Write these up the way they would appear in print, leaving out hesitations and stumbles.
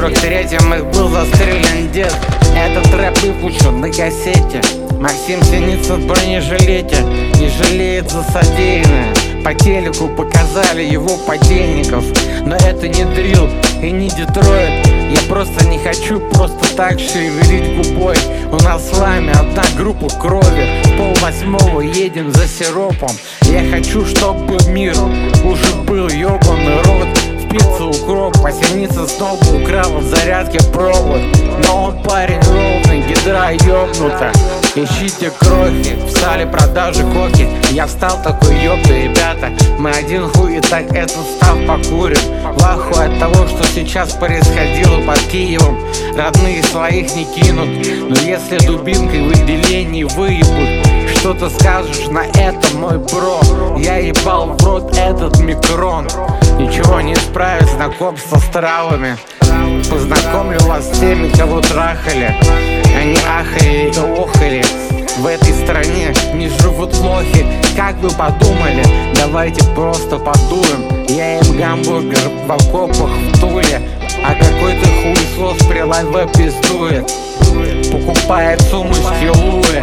43-м их был застрелен дед. Этот рэп выпущен на кассете. Максим Синицын в бронежилете не жалеет за содеянное. По телеку показали его подельников, но это не дрил и не Детройт. Я просто не хочу просто так шевелить губой. У нас с вами одна группа крови. 7:30 едем за сиропом. Я хочу, чтобы мир уже был ёбаный рот. В пиццу укроп, а Синицын снова украл от зарядки провод. Но он парень ровный, гидра ёбнута. Ищите крохи, встали продажи коки. Я встал такой, ёпта, ребята, мы один хуй и так этот став покурим. В ахуе от того, что сейчас происходило под Киевом. Родные своих не кинут, но если дубинкой в отделении выебут, что ты скажешь на это, мой бро? Я ебал в рот этот микрон. Ничего не исправить знакомство с травами. Познакомлю вас с теми, кого трахали. Они ахали и охали. В этой стране не живут лохи. Как вы подумали? Давайте просто подуем. Я им гамбургер в окопах в Туле, а какой-то хуесос при лайве пиздует. Покупает сумочки Луи.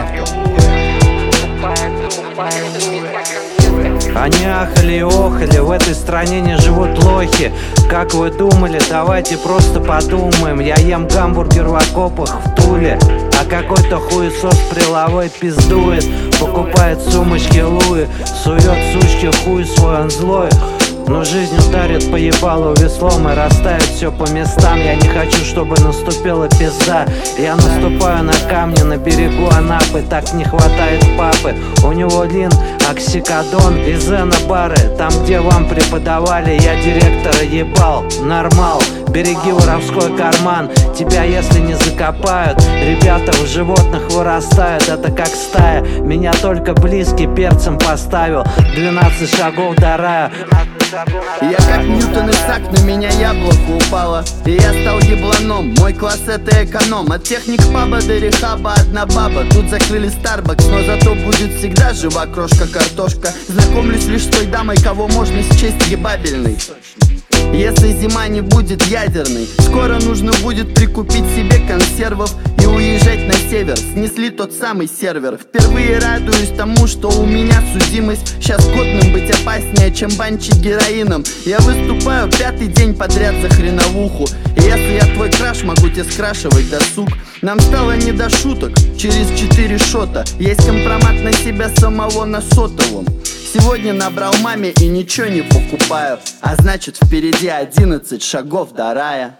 Они ахали и охали, в этой стране не живут лохи. Как вы думали, давайте просто подумаем. Я ем гамбургер в окопах в Туле, а какой-то хуесос приловой пиздует. Покупает сумочки Луи, сует сучки хуй свой, он злой. Но жизнь ударит по ебалу веслом и расставит все по местам. Я не хочу, чтобы наступила пизда. Я наступаю на камни на берегу Анапы. Так не хватает папы. У него лин, оксикодон и зенобары. Там, где вам преподавали, я директора ебал. Нормал, береги воровской карман. Тебя если не закопают, ребята в животных вырастают. Это как стая, меня только близкий перцем поставил. 12 шагов до рая. Я как Ньютон Исаак, на меня яблоко упало, и я стал ебланом, мой класс это эконом. От техник паба до рехаба одна баба. Тут закрыли Starbucks, но зато будет всегда жива крошка-картошка. Знакомлюсь лишь с той дамой, кого можно счесть ебабельной. Если зима не будет ядерной, скоро нужно будет прикупить себе консервов и уезжать на север. Снесли тот самый сервер. Впервые радуюсь тому, что у меня судимость. Сейчас годным быть опаснее, чем банчить героином. Я выступаю 5-й день подряд за хреновуху. И если я твой краш, могу тебе скрашивать досуг. Нам стало не до шуток, через 4 шота. Есть компромат на себя самого на сотовом. Сегодня набрал маме и ничего не покупаю. А значит впереди 11 шагов до рая.